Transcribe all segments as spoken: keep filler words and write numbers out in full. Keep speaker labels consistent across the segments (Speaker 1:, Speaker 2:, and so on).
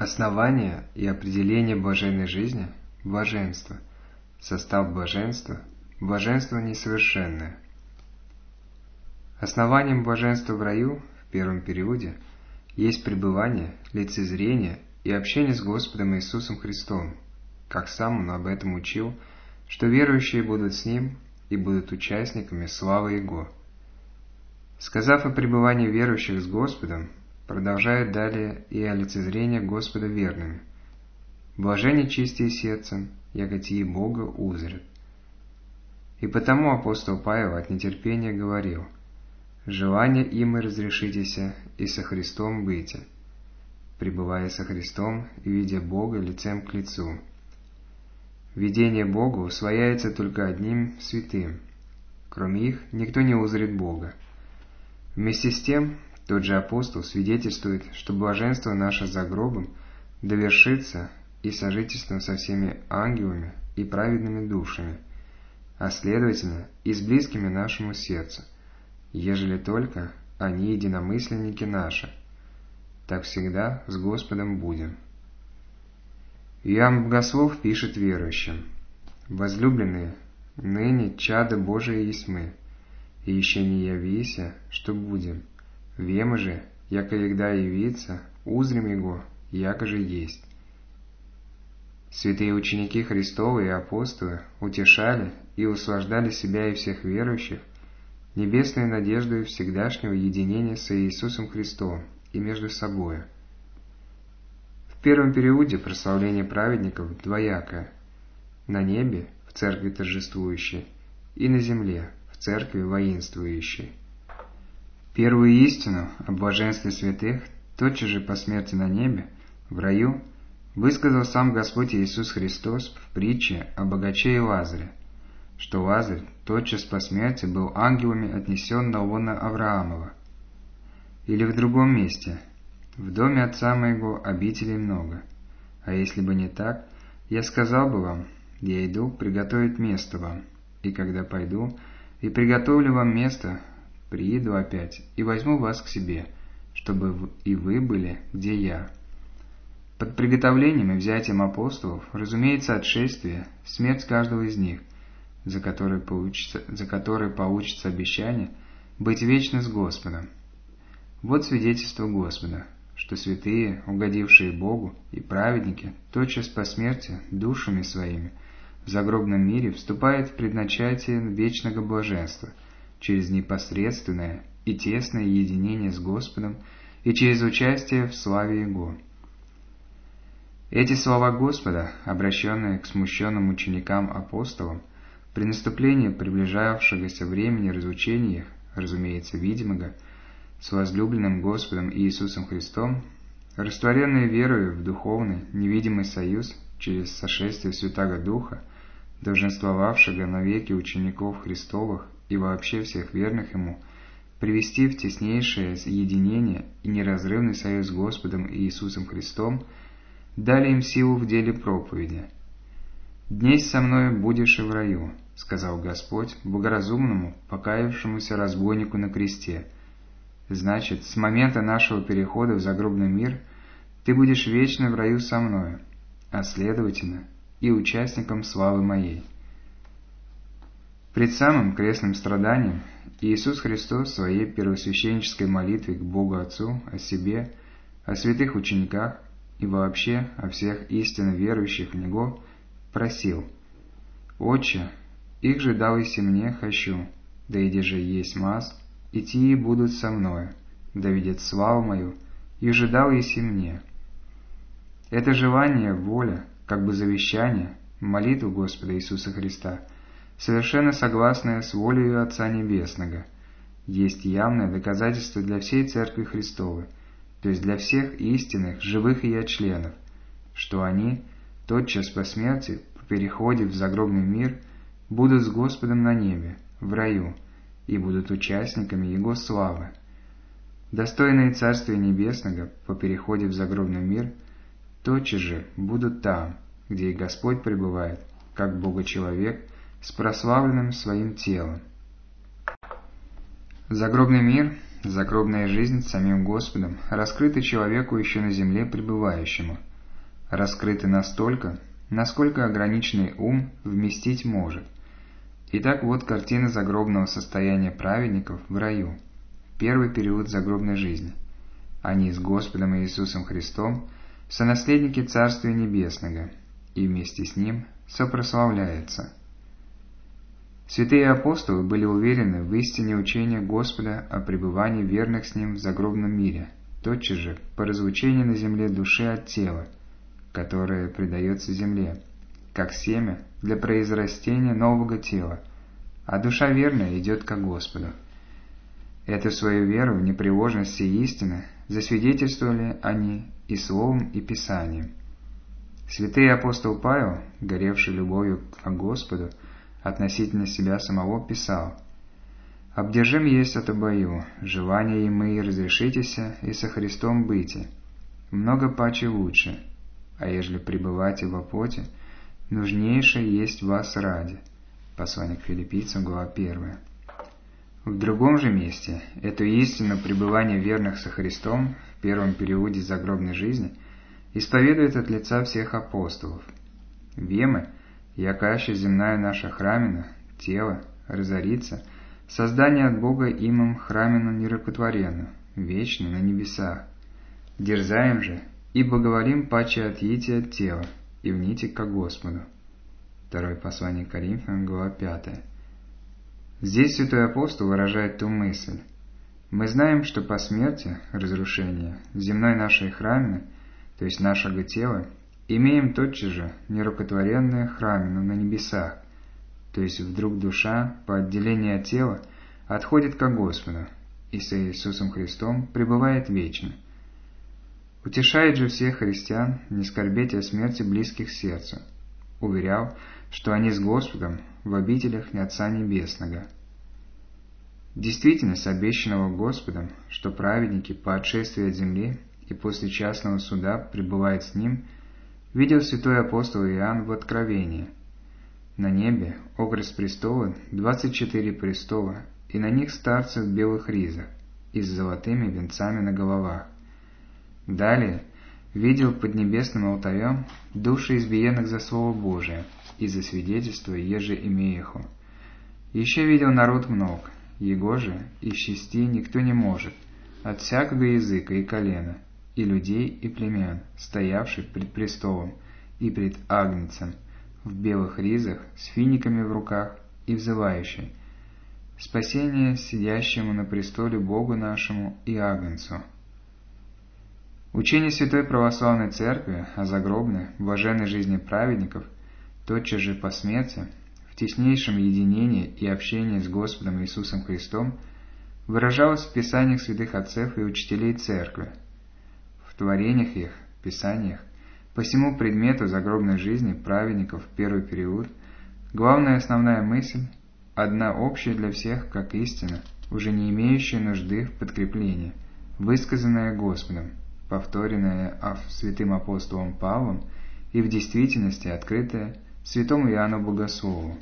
Speaker 1: Основание и определение блаженной жизни – блаженство. Состав блаженства – блаженство несовершенное. Основанием блаженства в раю, в первом периоде, есть пребывание, лицезрение и общение с Господом Иисусом Христом, как сам Он об этом учил, что верующие будут с Ним и будут участниками славы Его. Сказав о пребывании верующих с Господом, продолжает далее и о лицезрении Господа верными. «Блаженны чистые сердцем, яко тии Бога узрят». И потому апостол Павел от нетерпения говорил: «Желание им и разрешитеся, и со Христом быте, пребывая со Христом и видя Бога лицем к лицу». Видение Бога усвояется только одним святым. Кроме их, никто не узрит Бога. Вместе с тем, тот же апостол свидетельствует, что блаженство наше за гробом довершится и сожительством со всеми ангелами и праведными душами, а следовательно и с близкими нашему сердцу, ежели только они единомысленники наши. Так всегда с Господом будем. Иоанн Богослов пишет верующим: «Возлюбленные, ныне чадо Божие есть мы, и еще не явися, что будем. Вема же, яко егда явится, узрим Его, яко же есть». Святые ученики Христовы и апостолы утешали и услаждали себя и всех верующих небесной надеждой всегдашнего единения с Иисусом Христом и между собою. В первом периоде прославление праведников двоякое: на небе, в церкви торжествующей, и на земле, в церкви воинствующей. Первую истину о блаженстве святых тотчас же по смерти на небе, в раю, высказал сам Господь Иисус Христос в притче о богаче и Лазаре, что Лазарь тотчас по смерти был ангелами отнесен на лоно Авраамова. Или в другом месте: «В доме отца моего обителей много, а если бы не так, я сказал бы вам, я иду приготовить место вам, и когда пойду и приготовлю вам место, приеду опять и возьму вас к себе, чтобы и вы были, где я». Под приготовлением и взятием апостолов, разумеется, отшествие, смерть каждого из них, за которой получится, за которой получится обещание быть вечно с Господом. Вот свидетельство Господа, что святые, угодившие Богу, и праведники, тотчас по смерти душами своими в загробном мире вступают в предначатие вечного блаженства через непосредственное и тесное единение с Господом и через участие в славе Его. Эти слова Господа, обращенные к смущенным ученикам-апостолам, при наступлении приближавшегося времени разлучения их, разумеется, видимого, с возлюбленным Господом Иисусом Христом, растворенные верою в духовный, невидимый союз через сошествие Святаго Духа, долженствовавшего навеки учеников Христовых и вообще всех верных Ему, привести в теснейшее единение и неразрывный союз с Господом Иисусом Христом, дали им силу в деле проповеди. «Днесь со мною будешь и в раю», — сказал Господь богоразумному, покаявшемуся разбойнику на кресте. Значит, с момента нашего перехода в загробный мир ты будешь вечно в раю со мною, а следовательно и участником славы моей. Пред самым крестным страданием Иисус Христос в своей первосвященнической молитве к Богу Отцу о себе, о святых учениках и вообще о всех истинно верующих в Него просил: «Отче, их же дал иси мне хочу, да иди же есть маз, и тии будут со мною, да видят славу мою, и же дал иси мне». Это желание, воля, как бы завещание, молитву Господа Иисуса Христа, совершенно согласная с волею Отца Небесного, есть явное доказательство для всей Церкви Христовой, то есть для всех истинных, живых ее членов, что они, тотчас по смерти, по переходе в загробный мир, будут с Господом на небе, в раю, и будут участниками Его славы. Достойные Царствия Небесного по переходе в загробный мир тотчас же будут там, где и Господь пребывает, как Бога-человек, с прославленным Своим телом. Загробный мир, загробная жизнь с самим Господом раскрыта человеку еще на земле пребывающему, раскрыты настолько, насколько ограниченный ум вместить может. Итак, вот картина загробного состояния праведников в раю, первый период загробной жизни. Они с Господом Иисусом Христом сонаследники Царствия Небесного, и вместе с Ним сопрославляются. Святые апостолы были уверены в истине учения Господа о пребывании верных с Ним в загробном мире, тотчас же по разлучении на земле души от тела, которое предается земле, как семя для произрастения нового тела, а душа верная идет ко Господу. Эту свою веру в непреложность сей истины засвидетельствовали они и словом, и писанием. Святый апостол Павел, горевший любовью к Господу, относительно себя самого писал: «Обдержим есть от обою, желания и мы разрешитеся, и со Христом быти, много паче лучше, а ежели пребывайте во плоти, нужнейшее есть вас ради». Послание к Филиппийцам, глава первая. В другом же месте эту истину пребывания верных со Христом в первом периоде загробной жизни исповедует от лица всех апостолов. «Вемы, якаще земная наша храмина, тело, разорится, создание от Бога имам храмину нерукотворенну, вечно на небесах. Дерзаем же, ибо говорим паче отъите от тела, и вните ко Господу». Второе послание к Коринфянам, глава пятая. Здесь святой апостол выражает ту мысль: мы знаем, что по смерти, разрушения, земной нашей храмины, то есть нашего тела, имеем тотчас же нерукотворенное храмину на небесах, то есть вдруг душа, по отделению от тела, отходит ко Господу, и с Иисусом Христом пребывает вечно. Утешает же всех христиан не скорбеть о смерти близких сердцу, уверял, что они с Господом в обителях Отца Небесного. Действительность обещанного Господом, что праведники по отшествии от земли и после частного суда пребывают с Ним, видел святой апостол Иоанн в Откровении. На небе, окрест престола, двадцать четыре престола, и на них старцы в белых ризах и с золотыми венцами на головах. Далее видел под небесным алтарем души избиенных за Слово Божие и за свидетельство еже имееху. Еще видел народ много, его же исчести никто не может, от всякого языка и колена, и людей, и племен, стоявших пред престолом и пред Агнцем, в белых ризах, с финиками в руках, и взывающий: «Спасение сидящему на престоле Богу нашему и Агнцу». Учение Святой Православной Церкви о загробной, блаженной жизни праведников, тотчас же по смерти, в теснейшем единении и общении с Господом Иисусом Христом, выражалось в Писаниях святых отцев и учителей Церкви. В творениях их, Писаниях, по всему предмету загробной жизни праведников в первый период, главная основная мысль, одна общая для всех, как истина, уже не имеющая нужды в подкреплении, высказанная Господом, повторенная святым апостолом Павлом и в действительности открытая святому Иоанну Богослову.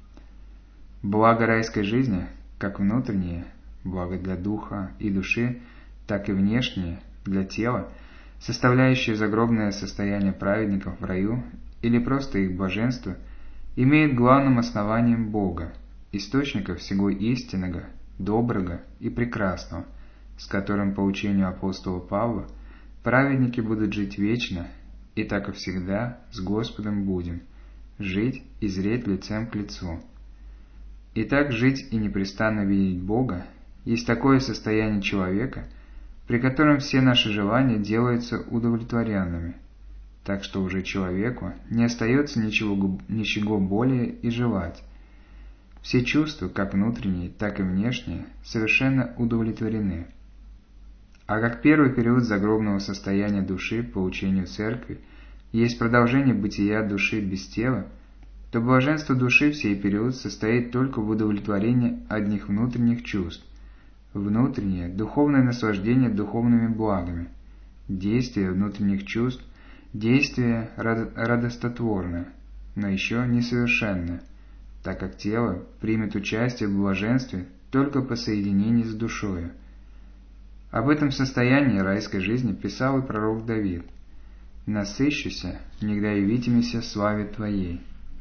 Speaker 1: Благо райской жизни, как внутреннее, благо для духа и души, так и внешнее, для тела, составляющее загробное состояние праведников в раю или просто их блаженство, имеет главным основанием Бога, источника всего истинного, доброго и прекрасного, с которым по учению апостола Павла праведники будут жить вечно, и так и всегда с Господом будем, жить и зреть лицем к лицу. Итак, жить и непрестанно видеть Бога есть такое состояние человека, при котором все наши желания делаются удовлетворенными, так что уже человеку не остается ничего, ничего более и желать. Все чувства, как внутренние, так и внешние, совершенно удовлетворены. А как первый период загробного состояния души по учению Церкви есть продолжение бытия души без тела, то блаженство души в сей период состоит только в удовлетворении одних внутренних чувств, внутреннее духовное наслаждение духовными благами, действие внутренних чувств, действие радостотворное, но еще несовершенное, так как тело примет участие в блаженстве только по соединении с душою. Об этом состоянии райской жизни писал и пророк Давид: насыщуся, негда явитимися славе Твоей.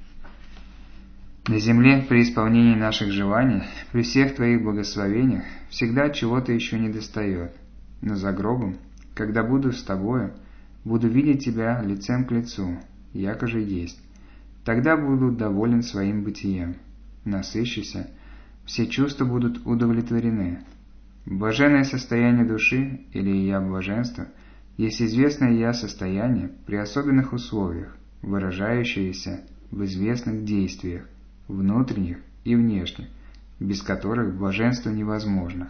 Speaker 1: На земле, при исполнении наших желаний, при всех Твоих благословениях, всегда чего-то еще недостает. Но за гробом, когда буду с Тобою, буду видеть Тебя лицем к лицу, яко же есть. Тогда буду доволен своим бытием. Насыщуся, все чувства будут удовлетворены. Блаженное состояние души, или я блаженство, есть известное я состояние при особенных условиях, выражающееся в известных действиях, внутренних и внешних, без которых блаженство невозможно.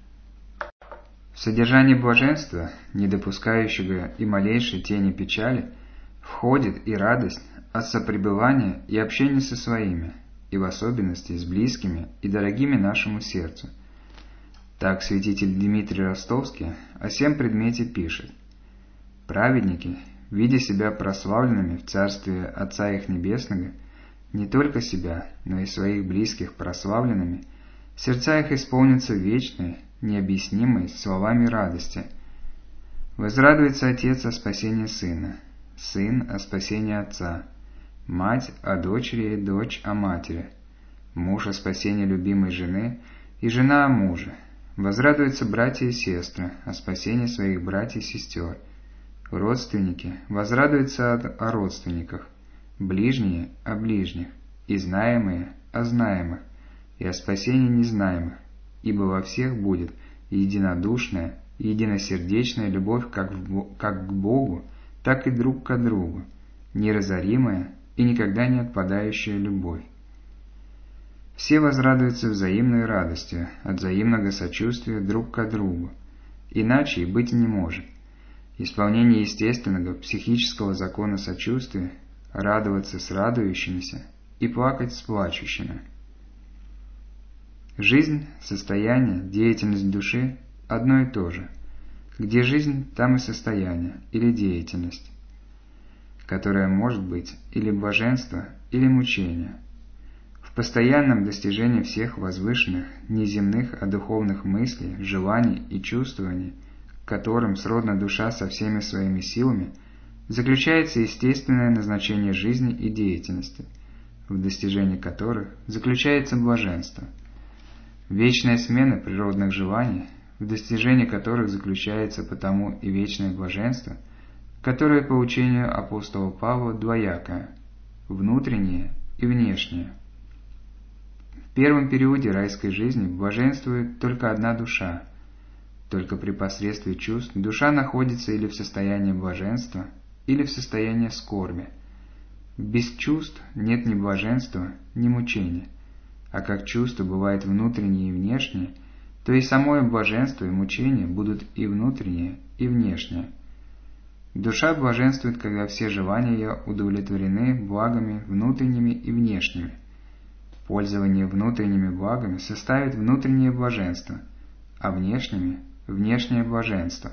Speaker 1: В содержание блаженства, не допускающего и малейшей тени печали, входит и радость от сопребывания и общения со своими, и в особенности с близкими и дорогими нашему сердцу. Так святитель Дмитрий Ростовский о сем предмете пишет: «Праведники, видя себя прославленными в Царстве Отца их Небесного, не только себя, но и своих близких прославленными, сердца их исполнятся вечной, необъяснимой словами радости. Возрадуется Отец о спасении Сына, Сын о спасении Отца, Мать о дочери и дочь о матери, муж о спасении любимой жены и жена о муже. Возрадуются братья и сестры о спасении своих братьев и сестер. Родственники возрадуются о родственниках, ближние о ближних, и знаемые о знаемых, и о спасении незнаемых, ибо во всех будет единодушная, единосердечная любовь как, в, как к Богу, так и друг к другу, неразоримая и никогда не отпадающая любовь. Все возрадуются взаимной радостью от взаимного сочувствия друг к другу, иначе и быть не может. Исполнение естественного психического закона сочувствия – радоваться с радующимися и плакать с плачущими. Жизнь, состояние, деятельность души – одно и то же. Где жизнь, там и состояние или деятельность, которая может быть или блаженство, или мучение. В постоянном достижении всех возвышенных, не земных, а духовных мыслей, желаний и чувствований, которым сродна душа со всеми своими силами, заключается естественное назначение жизни и деятельности, в достижении которых заключается блаженство. Вечная смена природных желаний, в достижении которых заключается потому и вечное блаженство, которое по учению апостола Павла двоякое, внутреннее и внешнее. В первом периоде райской жизни блаженствует только одна душа. Только при посредстве чувств душа находится или в состоянии блаженства, или в состоянии скорби. Без чувств нет ни блаженства, ни мучения. А как чувства бывают внутренние и внешние, то и самое блаженство и мучение будут и внутренние, и внешние. Душа блаженствует, когда все желания ее удовлетворены благами внутренними и внешними. Пользование внутренними благами составит внутреннее блаженство, а внешними – внешнее блаженство.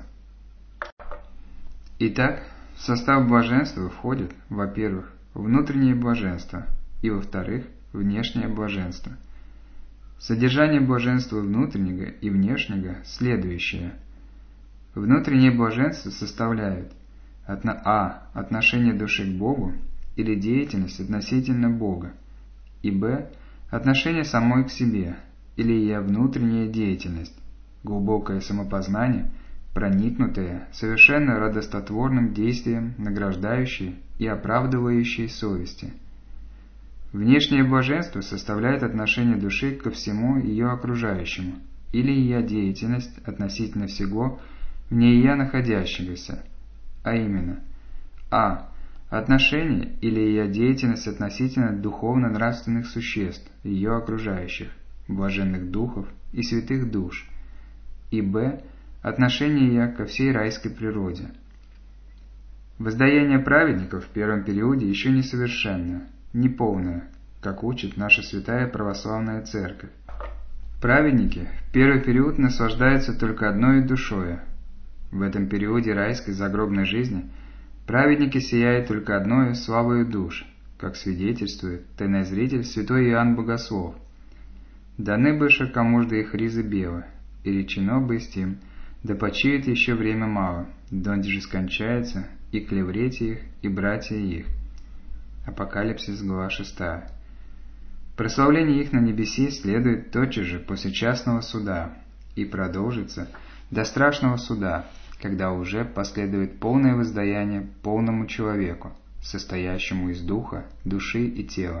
Speaker 1: Итак, в состав блаженства входит, во-первых, внутреннее блаженство, и, во-вторых, внешнее блаженство. Содержание блаженства внутреннего и внешнего следующее. Внутреннее блаженство составляет а. отношение души к Богу или деятельность относительно Бога, и б. отношение самой к себе или ее внутренняя деятельность, глубокое самопознание, проникнутое совершенно радостотворным действием награждающей и оправдывающей совести. Внешнее блаженство составляет отношение души ко всему ее окружающему, или ее деятельность относительно всего в ней ее находящегося, а именно а. отношение или ее деятельность относительно духовно-нравственных существ, ее окружающих, блаженных духов и святых душ, и б. отношение ее ко всей райской природе. Воздаяние праведников в первом периоде еще несовершенное, неполное, как учит наша святая православная церковь. Праведники в первый период наслаждаются только одной душою. В этом периоде райской загробной жизни праведники сияют только одной славою душ, как свидетельствует тайнозритель святой Иоанн Богослов. Даны быше кому-жды их ризы белы, и речено бы с тем, да почиет еще время мало, донде же скончается, и клеврете их, и братья их». Апокалипсис, глава шестая. Прославление их на небеси следует тотчас же после частного суда и продолжится до страшного суда, когда уже последует полное воздаяние полному человеку, состоящему из духа, души и тела.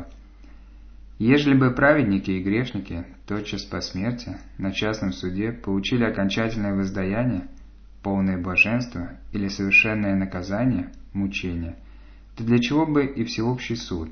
Speaker 1: Ежели бы праведники и грешники тотчас по смерти на частном суде получили окончательное воздаяние, полное блаженство или совершенное наказание, мучение, то для чего бы и всеобщий суд?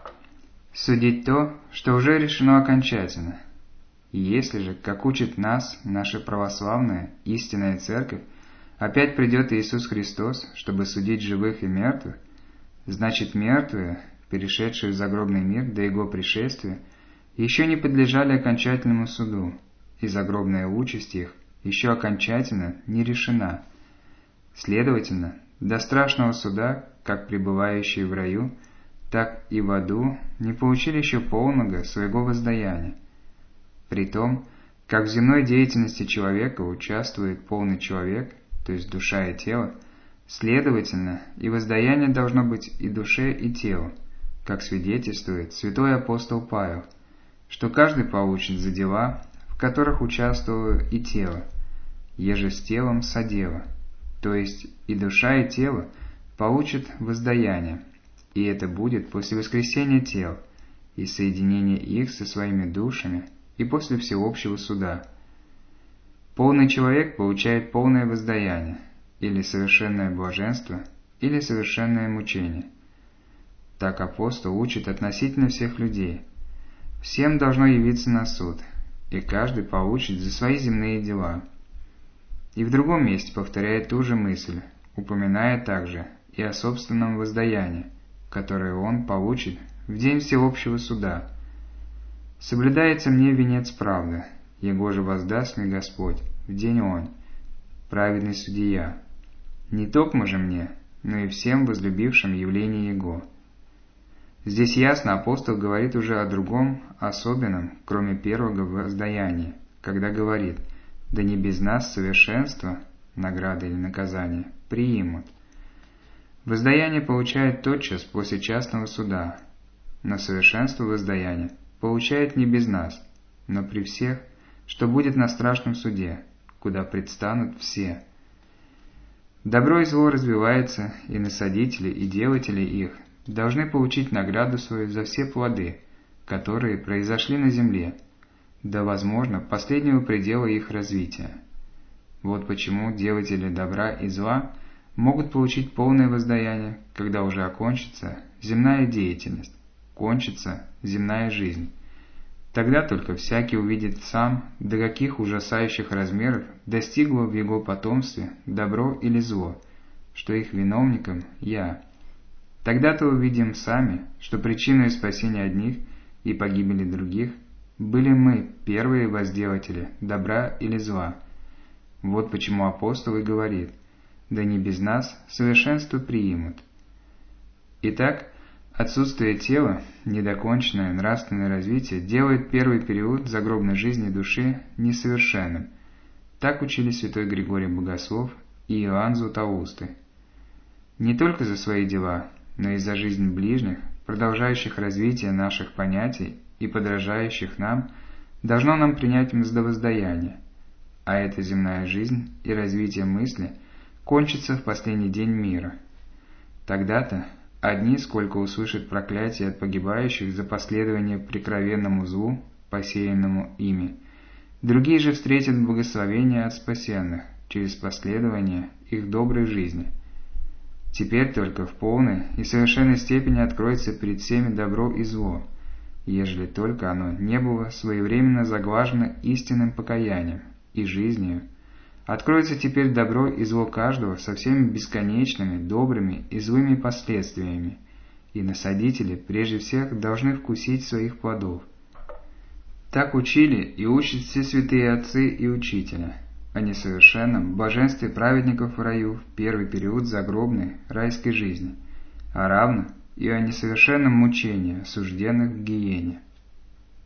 Speaker 1: Судить то, что уже решено окончательно. И если же, как учит нас наша православная истинная церковь, опять придет Иисус Христос, чтобы судить живых и мертвых, значит мертвые, перешедшие в загробный мир до Его пришествия, еще не подлежали окончательному суду, и загробная участь их еще окончательно не решена. Следовательно, до страшного суда, как пребывающие в раю, так и в аду не получили еще полного своего воздаяния. Притом, как в земной деятельности человека участвует полный человек, то есть душа и тело, следовательно, и воздаяние должно быть и душе, и телу, как свидетельствует святой апостол Павел, что каждый получит за дела, в которых участвовало и тело, еже с телом содело, то есть и душа, и тело получат воздаяние, и это будет после воскресения тел и соединения их со своими душами и после всеобщего суда. Полный человек получает полное воздаяние, или совершенное блаженство, или совершенное мучение. Так апостол учит относительно всех людей. Всем должно явиться на суд, и каждый получит за свои земные дела. И в другом месте повторяет ту же мысль, упоминая также и о собственном воздаянии, которое он получит в день всеобщего суда. «Соблюдается мне венец правды, его же воздаст мне Господь в день он, праведный судья, не токмо же мне, но и всем возлюбившим явление Его». Здесь ясно апостол говорит уже о другом, особенном, кроме первого воздаяния, когда говорит: «Да не без нас совершенство, награда или наказание, приимут». Воздаяние получает тотчас после частного суда, но совершенство воздаяния получает не без нас, но при всех, что будет на страшном суде, куда предстанут все. Добро и зло развивается, и насадители, и делатели их должны получить награду свою за все плоды, которые произошли на земле, до, возможно, последнего предела их развития. Вот почему делатели добра и зла могут получить полное воздаяние, когда уже окончится земная деятельность, кончится земная жизнь. Тогда только всякий увидит сам, до каких ужасающих размеров достигло в его потомстве добро или зло, что их виновником я. Тогда-то увидим сами, что причиной спасения одних и погибели других были мы, первые возделатели добра или зла. Вот почему апостол и говорит: «Да не без нас совершенство приимут». Итак, отсутствие тела, недоконченное нравственное развитие делает первый период загробной жизни души несовершенным. Так учили святой Григорий Богослов и Иоанн Златоусты. Не только за свои дела, но и за жизнь ближних, продолжающих развитие наших понятий и подражающих нам, должно нам принять мздовоздаяние, а эта земная жизнь и развитие мысли кончится в последний день мира. Тогда-то одни сколько услышат проклятие от погибающих за последование прекровенному злу, посеянному ими, другие же встретят благословение от спасенных через последование их доброй жизни. Теперь только в полной и совершенной степени откроется перед всеми добро и зло, ежели только оно не было своевременно заглажено истинным покаянием и жизнью. Откроется теперь добро и зло каждого со всеми бесконечными, добрыми и злыми последствиями, и насадители прежде всех должны вкусить своих плодов. Так учили и учат все святые отцы и учителя о несовершенном блаженстве праведников в раю в первый период загробной райской жизни, а равно и о несовершенном мучении осужденных в гиене.